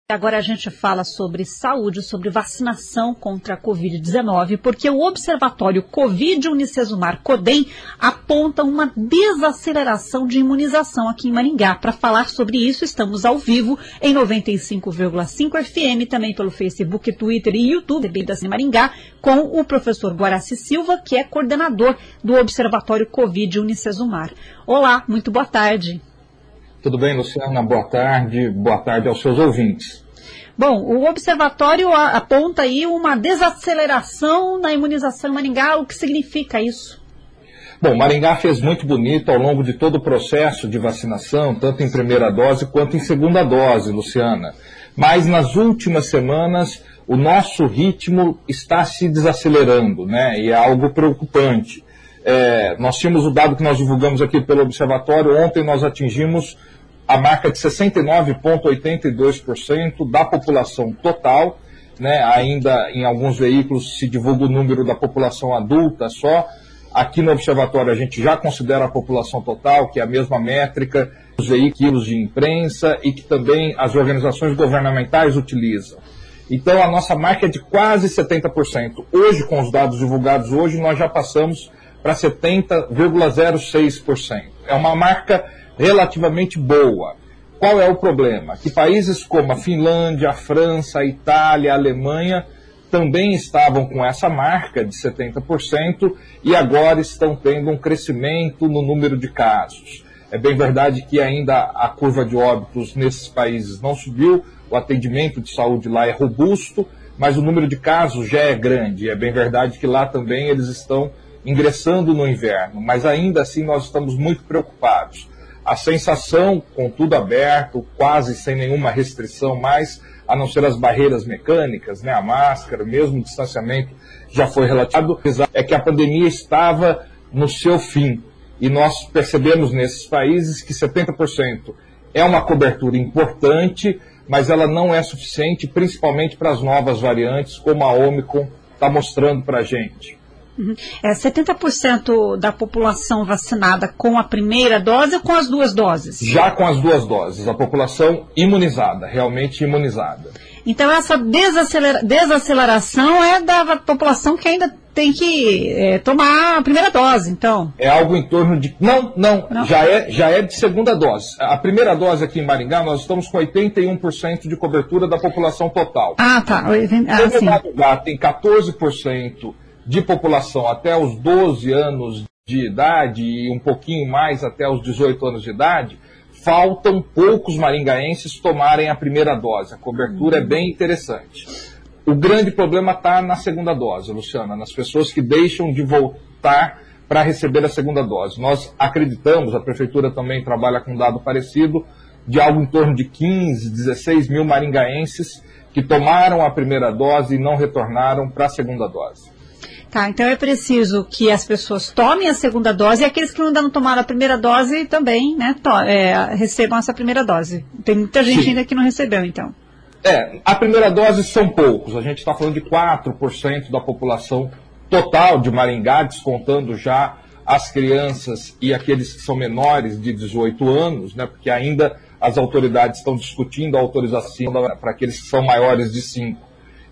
Agora a gente fala sobre saúde, sobre vacinação contra a Covid-19, porque o Observatório Covid Unicesumar CODEM aponta uma desaceleração de imunização aqui em Maringá. Para falar sobre isso, estamos ao vivo em 95,5 FM, também pelo Facebook, Twitter e YouTube da Maringá, com o professor Guaraci Silva, que é coordenador do Observatório Covid Unicesumar. Olá, muito boa tarde. Tudo bem, Luciana? Boa tarde aos seus ouvintes. Bom, o observatório aponta aí uma desaceleração na imunização em Maringá. O que significa isso? Bom, Maringá fez muito bonito ao longo de todo o processo de vacinação, tanto em primeira dose quanto em segunda dose, Luciana. Mas nas últimas semanas o nosso ritmo está se desacelerando, né? E é algo preocupante. Nós tínhamos o dado que nós divulgamos aqui pelo observatório. Ontem nós atingimos a marca de 69,82% da população total, né? Ainda em alguns veículos se divulga o número da população adulta só. Aqui no observatório a gente já considera a população total, que é a mesma métrica dos veículos de imprensa e que também as organizações governamentais utilizam. Então a nossa marca é de quase 70%. Hoje, com os dados divulgados hoje, nós já passamos para 70,06%. É uma marca relativamente boa. Qual é o problema? Que países como a Finlândia, a França, a Itália, a Alemanha também estavam com essa marca de 70% e agora estão tendo um crescimento no número de casos. É bem verdade que ainda a curva de óbitos nesses países não subiu, o atendimento de saúde lá é robusto, mas o número de casos já é grande. É bem verdade que lá também eles estão ingressando no inverno, mas ainda assim nós estamos muito preocupados. A sensação, com tudo aberto, quase sem nenhuma restrição mais, a não ser as barreiras mecânicas, né, a máscara, mesmo o distanciamento já foi relativado, é que a pandemia estava no seu fim. E nós percebemos nesses países que 70% é uma cobertura importante, mas ela não é suficiente, principalmente para as novas variantes, como a Ômicron está mostrando para a gente. 70% da população vacinada com a primeira dose ou com as duas doses? Já com as duas doses, a população imunizada, realmente imunizada. Então essa desaceleração é da população que ainda tem que tomar a primeira dose, então? É algo em torno de... Não. Já é de segunda dose. A primeira dose aqui em Maringá, nós estamos com 81% de cobertura da população total. Ah, tá. Como Maringá tem 14% de população até os 12 anos de idade e um pouquinho mais até os 18 anos de idade, faltam poucos maringaenses tomarem a primeira dose. A cobertura é bem interessante. O grande problema está na segunda dose, Luciana, nas pessoas que deixam de voltar para receber a segunda dose. Nós acreditamos, a Prefeitura também trabalha com um dado parecido, de algo em torno de 15, 16 mil maringaenses que tomaram a primeira dose e não retornaram para a segunda dose. Tá, então é preciso que as pessoas tomem a segunda dose e aqueles que ainda não tomaram a primeira dose também, né, recebam essa primeira dose. Tem muita gente ainda que não recebeu, então. A primeira dose são poucos. A gente está falando de 4% da população total de Maringá, descontando já as crianças e aqueles que são menores de 18 anos, né, porque ainda as autoridades estão discutindo a autorização para aqueles que são maiores de 5.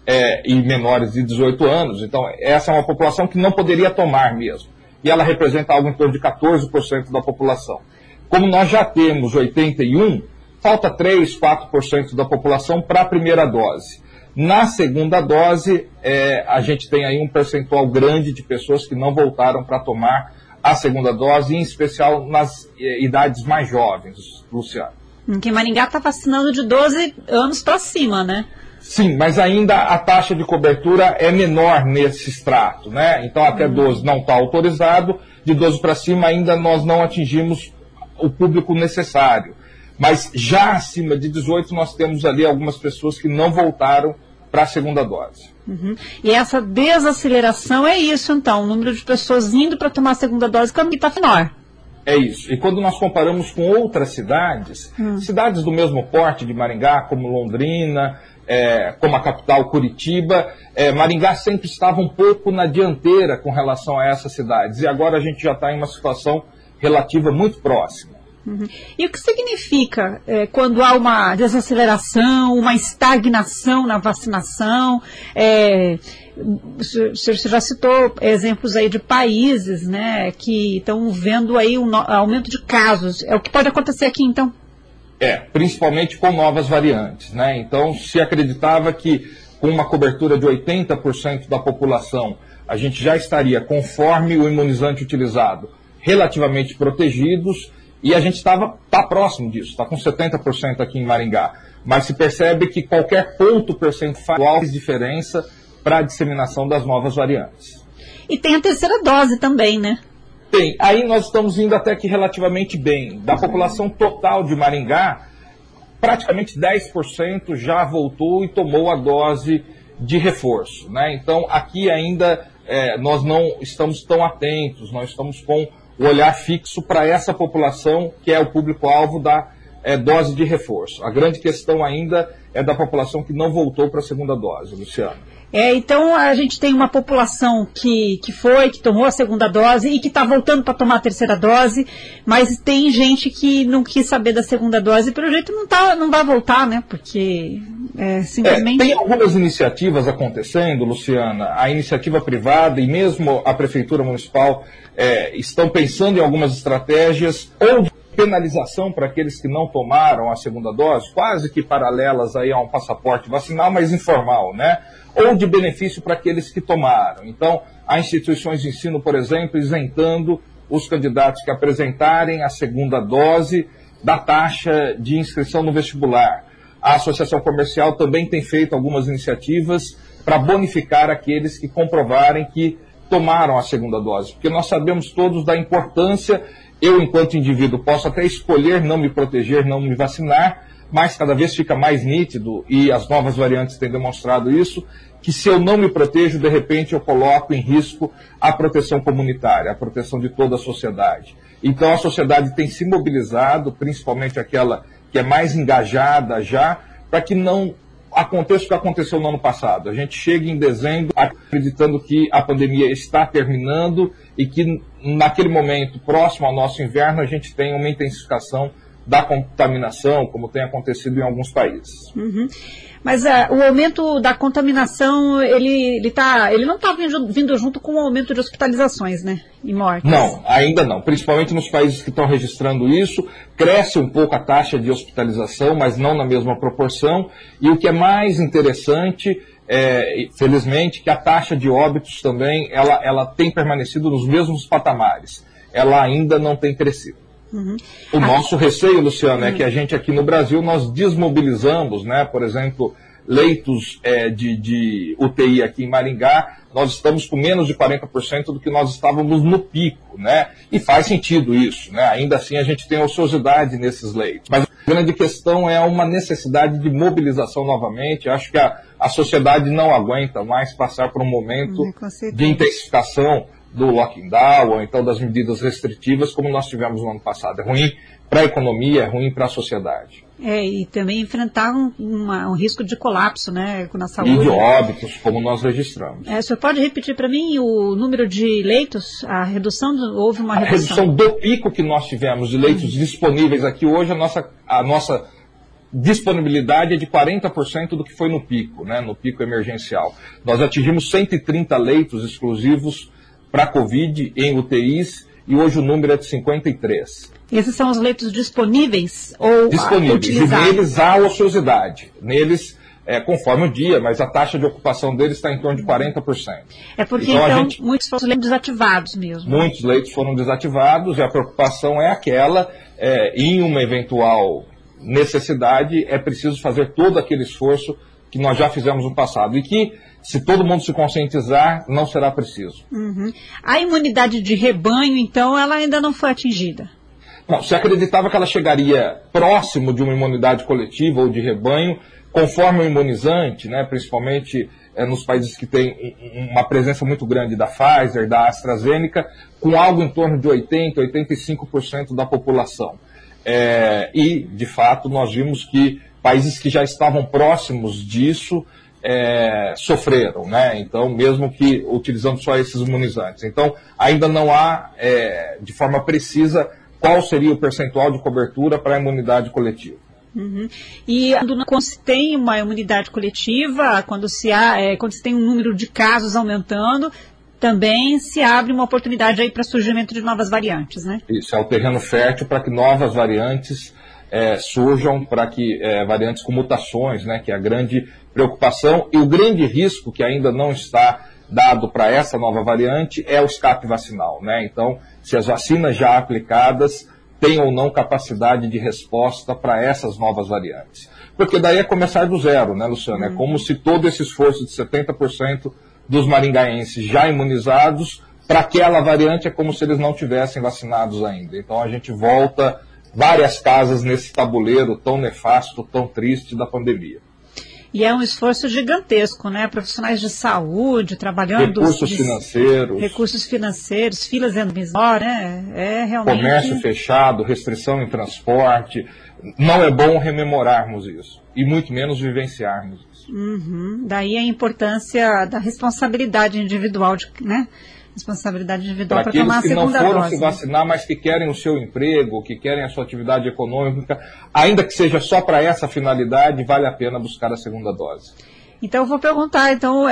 E menores de 18 anos. Então, essa é uma população que não poderia tomar mesmo. E ela representa algo em torno de 14% da população. Como nós já temos 81%, falta 3%, 4% da população para a primeira dose. Na segunda dose, a gente tem aí um percentual grande de pessoas que não voltaram para tomar a segunda dose, em especial nas idades mais jovens, Luciano. Que Maringá está vacinando de 12 anos para cima, né? Sim, mas ainda a taxa de cobertura é menor nesse extrato, né? Então até 12 não está autorizado, de 12 para cima ainda nós não atingimos o público necessário. Mas já acima de 18 nós temos ali algumas pessoas que não voltaram para a segunda dose. E essa desaceleração é isso então, o número de pessoas indo para tomar a segunda dose que está menor. É isso. E quando nós comparamos com outras cidades, cidades do mesmo porte de Maringá, como Londrina, como a capital Curitiba, Maringá sempre estava um pouco na dianteira com relação a essas cidades. E agora a gente já está em uma situação relativa muito próxima. E o que significa quando há uma desaceleração, uma estagnação na vacinação? Você já citou exemplos aí de países, né, que estão vendo aí um aumento de casos. É o que pode acontecer aqui, então? Principalmente com novas variantes, né? Então, se acreditava que com uma cobertura de 80% da população, a gente já estaria, conforme o imunizante utilizado, relativamente protegidos, e a gente está próximo disso, está com 70% aqui em Maringá. Mas se percebe que qualquer ponto percentual faz diferença para a disseminação das novas variantes. E tem a terceira dose também, né? Tem. Aí nós estamos indo até que relativamente bem. Da população total de Maringá, praticamente 10% já voltou e tomou a dose de reforço, né? Então, aqui ainda nós não estamos tão atentos, nós estamos com o olhar fixo para essa população que é o público-alvo da dose de reforço. A grande questão ainda é da população que não voltou para a segunda dose, Luciana. Então a gente tem uma população que tomou a segunda dose e que está voltando para tomar a terceira dose, mas tem gente que não quis saber da segunda dose e pelo jeito não vai voltar, né? Porque simplesmente... Tem algumas iniciativas acontecendo, Luciana, a iniciativa privada e mesmo a Prefeitura Municipal estão pensando em algumas estratégias ou de penalização para aqueles que não tomaram a segunda dose, quase que paralelas aí a um passaporte vacinal, mas informal, né? Ou de benefício para aqueles que tomaram. Então, há instituições de ensino, por exemplo, isentando os candidatos que apresentarem a segunda dose da taxa de inscrição no vestibular. A Associação Comercial também tem feito algumas iniciativas para bonificar aqueles que comprovarem que tomaram a segunda dose, porque nós sabemos todos da importância. Eu, enquanto indivíduo, posso até escolher não me proteger, não me vacinar, mas cada vez fica mais nítido, e as novas variantes têm demonstrado isso, que se eu não me protejo, de repente eu coloco em risco a proteção comunitária, a proteção de toda a sociedade. Então a sociedade tem se mobilizado, principalmente aquela que é mais engajada já, para que não aconteça o que aconteceu no ano passado. A gente chega em dezembro acreditando que a pandemia está terminando e que naquele momento, próximo ao nosso inverno, a gente tem uma intensificação da contaminação, como tem acontecido em alguns países. Mas o aumento da contaminação, ele não está vindo junto com o aumento de hospitalizações, né? E mortes. Não, ainda não. Principalmente nos países que estão registrando isso, cresce um pouco a taxa de hospitalização, mas não na mesma proporção. E o que é mais interessante, felizmente, que a taxa de óbitos também, ela tem permanecido nos mesmos patamares. Ela ainda não tem crescido. O nosso receio, Luciano, é que a gente aqui no Brasil, nós desmobilizamos, né? Por exemplo, leitos de UTI aqui em Maringá, nós estamos com menos de 40% do que nós estávamos no pico, né? E faz sentido isso, né? Ainda assim a gente tem ociosidade nesses leitos. Mas a grande questão é uma necessidade de mobilização novamente. Acho que a sociedade não aguenta mais passar por um momento de intensificação do lockdown, ou então das medidas restritivas, como nós tivemos no ano passado. É ruim para a economia, é ruim para a sociedade. E também enfrentar um risco de colapso, né, na saúde. E de óbitos, como nós registramos. O senhor pode repetir para mim o número de leitos? Houve uma redução? A redução do pico que nós tivemos de leitos disponíveis aqui hoje, a nossa disponibilidade é de 40% do que foi no pico, né, no pico emergencial. Nós atingimos 130 leitos exclusivos para Covid em UTIs, e hoje o número é de 53. Esses são os leitos disponíveis ou utilizados? E neles há ociosidade. Neles, conforme o dia, mas a taxa de ocupação deles está em torno de 40%. Porque muitos foram desativados mesmo. Muitos leitos foram desativados, e a preocupação é aquela, em uma eventual necessidade, é preciso fazer todo aquele esforço que nós já fizemos no passado, e que, se todo mundo se conscientizar, não será preciso. A imunidade de rebanho, então, ela ainda não foi atingida? Não, se acreditava que ela chegaria próximo de uma imunidade coletiva ou de rebanho, conforme o imunizante, né, principalmente nos países que têm uma presença muito grande da Pfizer, da AstraZeneca, com algo em torno de 80%, 85% da população. E, de fato, nós vimos que países que já estavam próximos disso sofreram, né? Então, mesmo que utilizando só esses imunizantes. Então, ainda não há, de forma precisa, qual seria o percentual de cobertura para a imunidade coletiva. Uhum. E quando se tem uma imunidade coletiva, quando se tem um número de casos aumentando, também se abre uma oportunidade aí para surgimento de novas variantes, né? Isso, é o terreno fértil para que novas variantes surjam, para que variantes com mutações, né, que é a grande preocupação, e o grande risco que ainda não está dado para essa nova variante é o escape vacinal, né? Então, se as vacinas já aplicadas têm ou não capacidade de resposta para essas novas variantes. Porque daí é começar do zero, né, Luciana? É como se todo esse esforço de 70% dos maringaenses já imunizados, para aquela variante é como se eles não tivessem vacinados ainda. Então a gente volta várias casas nesse tabuleiro tão nefasto, tão triste da pandemia. E é um esforço gigantesco, né? Profissionais de saúde trabalhando... Recursos financeiros, filas enormes, né? É realmente... Comércio fechado, restrição em transporte. Não é bom rememorarmos isso. E muito menos vivenciarmos isso. Uhum. Daí a importância da responsabilidade individual, né? Responsabilidade individual para tomar a segunda dose. Para aqueles que não foram se vacinar, mas que querem o seu emprego, que querem a sua atividade econômica, ainda que seja só para essa finalidade, vale a pena buscar a segunda dose. Então eu vou perguntar,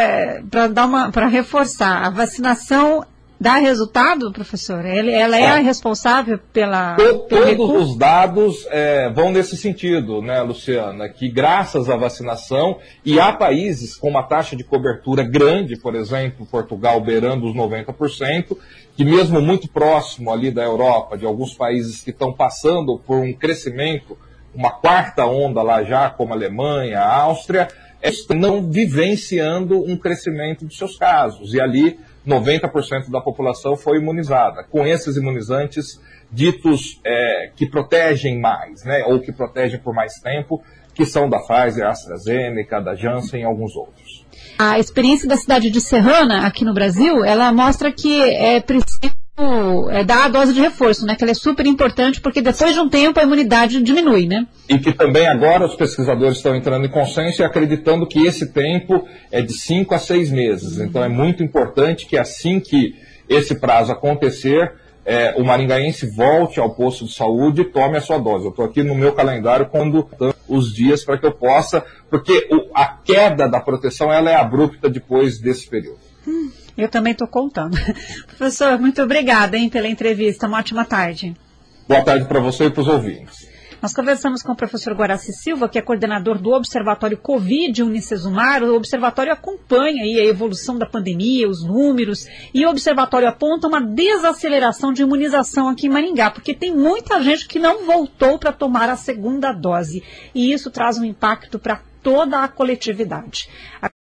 para reforçar, a vacinação dá resultado, professor? Ela é a responsável pela... Todos os dados vão nesse sentido, né, Luciana? Que graças à vacinação, e há países com uma taxa de cobertura grande, por exemplo, Portugal beirando os 90%, que mesmo muito próximo ali da Europa, de alguns países que estão passando por um crescimento, uma quarta onda lá já, como a Alemanha, a Áustria, estão vivenciando um crescimento dos seus casos. E ali 90% da população foi imunizada, com esses imunizantes ditos que protegem mais, né, ou que protegem por mais tempo, que são da Pfizer, AstraZeneca, da Janssen e alguns outros. A experiência da cidade de Serrana, aqui no Brasil, ela mostra que é preciso dar a dose de reforço, né, que ela é super importante, porque depois de um tempo a imunidade diminui, né? E que também agora os pesquisadores estão entrando em consenso e acreditando que esse tempo é de 5 a 6 meses. Então é muito importante que assim que esse prazo acontecer, o maringaense volte ao posto de saúde e tome a sua dose. Eu estou aqui no meu calendário contando os dias para que eu possa, porque a queda da proteção ela é abrupta depois desse período. Eu também estou contando. Professor, muito obrigada pela entrevista. Uma ótima tarde. Boa tarde para você e para os ouvintes. Nós conversamos com o professor Guaraci Silva, que é coordenador do Observatório Covid Unicesumar. O observatório acompanha aí a evolução da pandemia, os números, e o observatório aponta uma desaceleração de imunização aqui em Maringá, porque tem muita gente que não voltou para tomar a segunda dose, e isso traz um impacto para toda a coletividade.